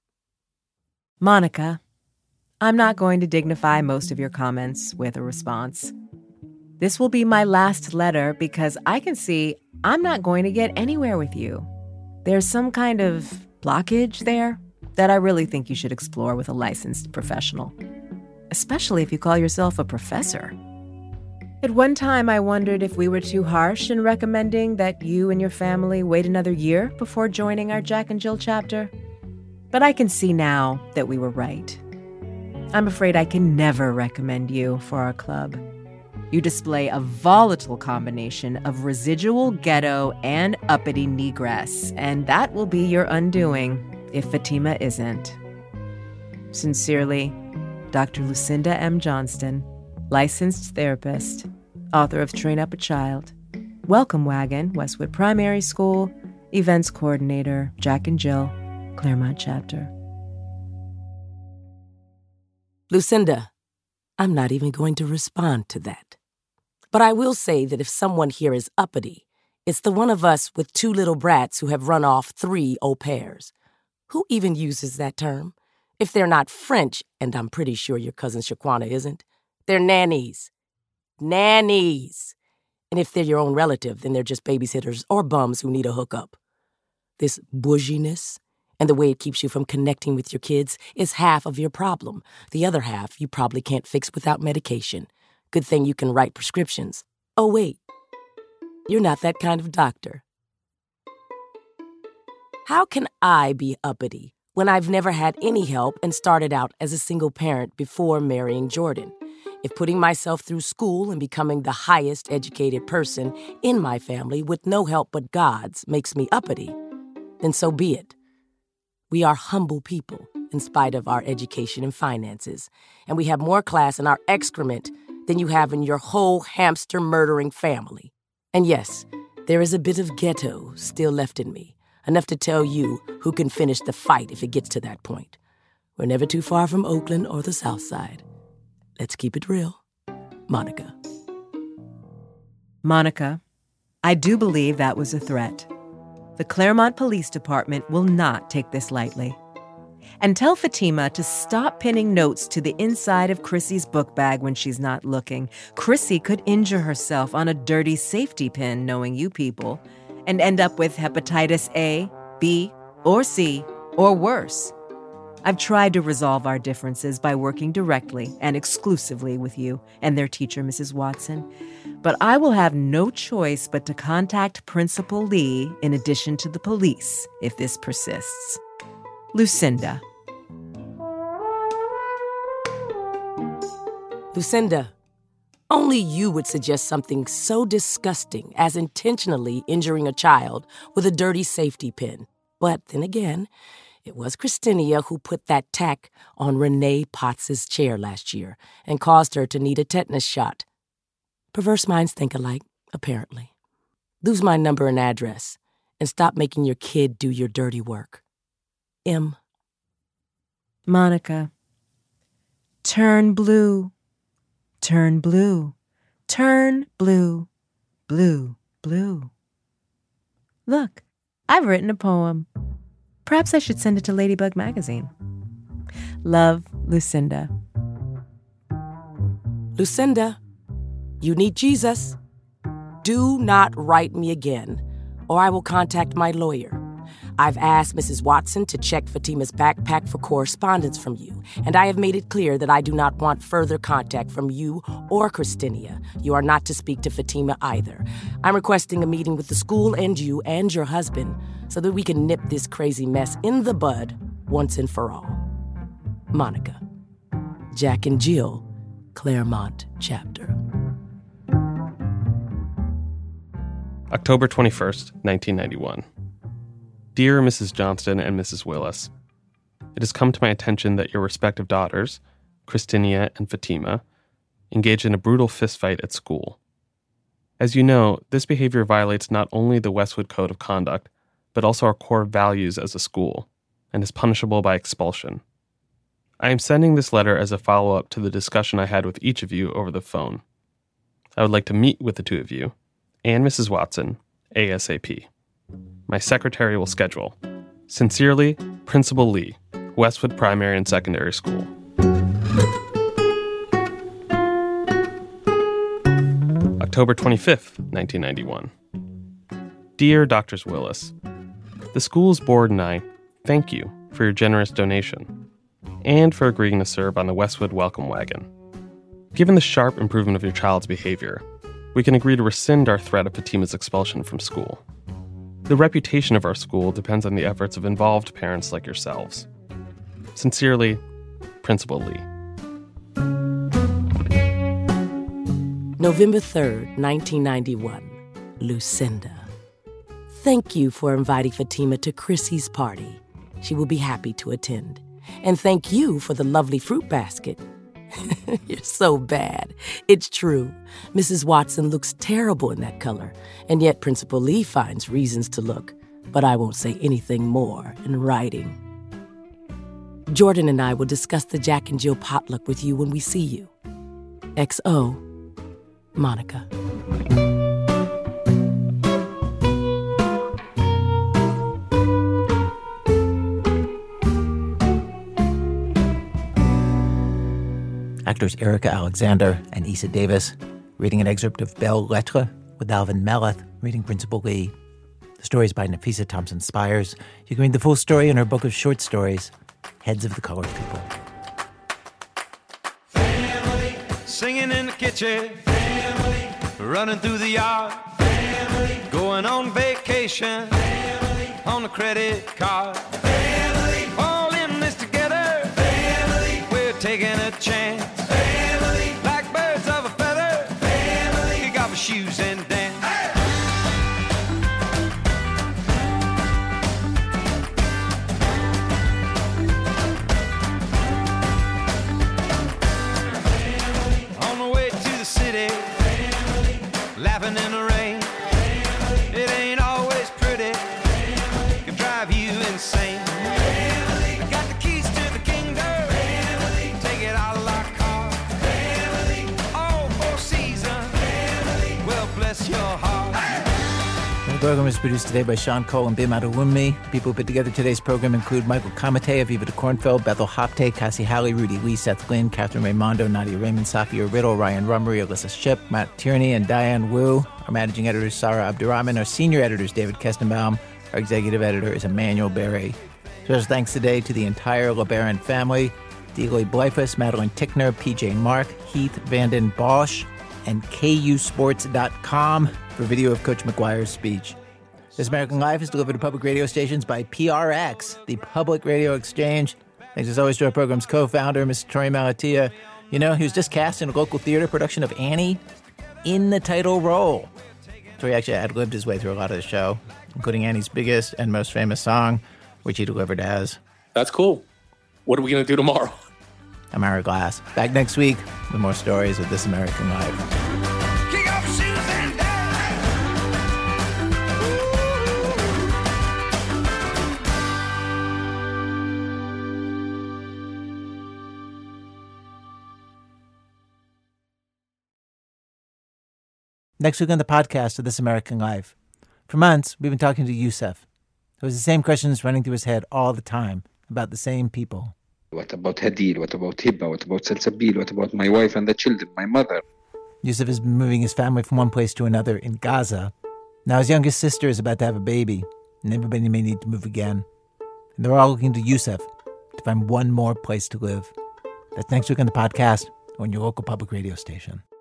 [SPEAKER 11] Monica, I'm not going to dignify most of your comments with a response. This will be my last letter because I can see I'm not going to get anywhere with you. There's some kind of blockage there that I really think you should explore with a licensed professional, especially if you call yourself a professor. At one time, I wondered if we were too harsh in recommending that you and your family wait another year before joining our Jack and Jill chapter. But I can see now that we were right. I'm afraid I can never recommend you for our club. You display a volatile combination of residual ghetto and uppity negress, and that will be your undoing if Fatima isn't. Sincerely, Doctor Lucinda M. Johnston, licensed therapist, author of Train Up a Child, Welcome Wagon, Westwood Primary School, events coordinator, Jack and Jill, Claremont chapter.
[SPEAKER 12] Lucinda, I'm not even going to respond to that. But I will say that if someone here is uppity, it's the one of us with two little brats who have run off three au pairs. Who even uses that term? If they're not French, and I'm pretty sure your cousin Shaquana isn't, they're nannies. Nannies. And if they're your own relative, then they're just babysitters or bums who need a hookup. This bouginess And the way it keeps you from connecting with your kids is half of your problem. The other half you probably can't fix without medication. Good thing you can write prescriptions. Oh, wait. You're not that kind of doctor. How can I be uppity when I've never had any help and started out as a single parent before marrying Jordan? If putting myself through school and becoming the highest educated person in my family with no help but God's makes me uppity, then so be it. We are humble people in spite of our education and finances, and we have more class in our excrement than you have in your whole hamster-murdering family. And yes, there is a bit of ghetto still left in me, enough to tell you who can finish the fight if it gets to that point. We're never too far from Oakland or the South Side. Let's keep it real. Monica.
[SPEAKER 11] Monica, I do believe that was a threat. The Claremont Police Department will not take this lightly. And tell Fatima to stop pinning notes to the inside of Chrissy's book bag when she's not looking. Chrissy could injure herself on a dirty safety pin, knowing you people, and end up with hepatitis A, B, or C, or worse. I've tried to resolve our differences by working directly and exclusively with you and their teacher, Missus Watson. But I will have no choice but to contact Principal Lee in addition to the police if this persists. Lucinda.
[SPEAKER 12] Lucinda, only you would suggest something so disgusting as intentionally injuring a child with a dirty safety pin. But then again, it was Christinia who put that tack on Renee Potts's chair last year and caused her to need a tetanus shot. Perverse minds think alike, apparently. Lose my number and address, and stop making your kid do your dirty work. M.
[SPEAKER 11] Monica. Turn blue. Turn blue. Turn blue. Blue, blue. Look, I've written a poem. Perhaps I should send it to Ladybug Magazine. Love, Lucinda.
[SPEAKER 12] Lucinda, you need Jesus. Do not write me again, or I will contact my lawyer. I've asked Missus Watson to check Fatima's backpack for correspondence from you, and I have made it clear that I do not want further contact from you or Christinia. You are not to speak to Fatima either. I'm requesting a meeting with the school and you and your husband so that we can nip this crazy mess in the bud once and for all. Monica. Jack and Jill, Claremont chapter.
[SPEAKER 13] October twenty-first, nineteen ninety-one. Dear Missus Johnston and Missus Willis, it has come to my attention that your respective daughters, Christinia and Fatima, engaged in a brutal fistfight at school. As you know, this behavior violates not only the Westwood Code of Conduct, but also our core values as a school, and is punishable by expulsion. I am sending this letter as a follow-up to the discussion I had with each of you over the phone. I would like to meet with the two of you, and Missus Watson, ASAP. My secretary will schedule. Sincerely, Principal Lee, Westwood Primary and Secondary School. October twenty-fifth, nineteen ninety-one. Dear Doctors Willis, the school's board and I thank you for your generous donation and for agreeing to serve on the Westwood Welcome Wagon. Given the sharp improvement of your child's behavior, we can agree to rescind our threat of Fatima's expulsion from school. The reputation of our school depends on the efforts of involved parents like yourselves. Sincerely, Principal Lee.
[SPEAKER 12] November third, nineteen ninety-one. Lucinda. Thank you for inviting Fatima to Chrissy's party. She will be happy to attend. And thank you for the lovely fruit basket. You're so bad. It's true. Missus Watson looks terrible in that color, and yet Principal Lee finds reasons to look, but I won't say anything more in writing. Jordan and I will discuss the Jack and Jill potluck with you when we see you. X O, Monica.
[SPEAKER 2] Actors Erica Alexander and Issa Davis reading an excerpt of Belles Lettres with Alvin Melleth reading Principal Lee. The story is by Nafisa Thompson Spires. You can read the full story in her book of short stories, Heads of the Colored People.
[SPEAKER 14] Family, singing in the kitchen. Family, running through the yard. Family, going on vacation. Family, on the credit card. Family, all in this together. Family, we're taking a chance. Family, like birds of a feather. Family, kick off your shoes and dance. Laughing in the rain. Family. It ain't always pretty. Family. Can drive you insane. Family. I got the keys to the kingdom. Family. Take it out like car. Family. All four seasons. Family. Well, bless your heart.
[SPEAKER 2] The program is produced today by Sean Cole and Bim Adewunmi. People who put together today's program include Michael Kamate, Aviva de Kornfeld, Bethel Hopte, Cassie Halley, Rudy Lee, Seth Lynn, Catherine Raimondo, Nadia Raymond, Safia Riddle, Ryan Rummery, Alyssa Shipp, Matt Tierney, and Diane Wu. Our managing editor is Sarah Abdurrahman. Our senior editor is David Kestenbaum. Our executive editor is Emmanuel Berry. Special thanks today to the entire LeBaron family, Deloy Blyfus, Madeline Tickner, P J Mark, Heath Vanden Bosch, and K U sports dot com for video of Coach McGuire's speech. This American Life is delivered to public radio stations by P R X, the Public Radio Exchange. Thanks as always to our program's co-founder, Mister Troy Malatia. You know, he was just cast in a local theater production of Annie in the title role. Troy actually ad-libbed his way through a lot of the show, including Annie's biggest and most famous song, which he delivered as.
[SPEAKER 3] That's cool. What are we going to do tomorrow?
[SPEAKER 2] I'm Ira Glass. Back next week with more stories of This American Life. Next week on the podcast of This American Life. For months, we've been talking to Yusef. It was the same questions running through his head all the time about the same people.
[SPEAKER 15] What about Hadid? What about Hibba? What about Salsabil? What about my wife and the children, my mother?
[SPEAKER 2] Yusef has been moving his family from one place to another in Gaza. Now his youngest sister is about to have a baby, and everybody may need to move again. And they're all looking to Yusef to find one more place to live. That's next week on the podcast on your local public radio station.